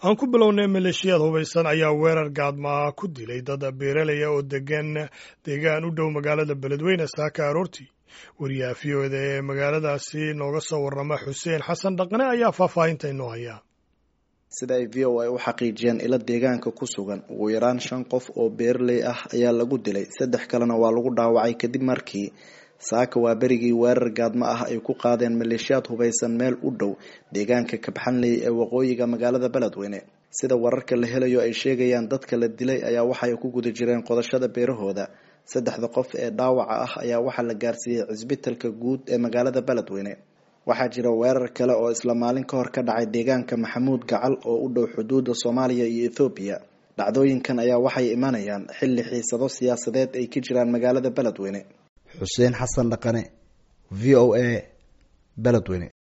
aan ku bilownay maleeshiyad hubaysan ayaa weerar gaadmaa ku dilay dad beeralaya oo deegaan u dhow magaalada beledweyne saaka aroortii. wariyaha v o da ee magaaladaasi nooga soo warrama xuseen xasan dhaqne ayaa faahfaahinta inoo haya. sida ay v o a u xaqiijiyeen ilo deegaanka ku sugan ugu yaraan 5 qof oo beeraley ah ayaa lagu dilay 3 kalena waa lagu dhaawacay kadib markii saaka waa berigii weerar gaadma ah ay ku qaadeen maleeshiyaad hubaysan meel u dhow deegaanka Kabxanley ee waqooyiga magaalada Beledweyne. sida wararka la helayo ay sheegayaan dadka la dilay ayaa waxa ay ku guda jireen qodashada beerahooda. 3 qof ee dhaawaca ah ayaa waxa la gaarsiiyay cisbitaalka guud ee magaalada Beledweyne. waxaa jira weerar kale oo isla maalin ka hor ka dhacay deegaanka Maxamuud Gacal oo u dhow xuduudda Soomaaliya iyo Ethiopia. dhacdooyinkan ayaa waxay imanayaan xilli xiisado siyaasadeed ay ka jiraan magaalada Beledweyne. xuseen xasan dhaqane, v o a, Beledweyne.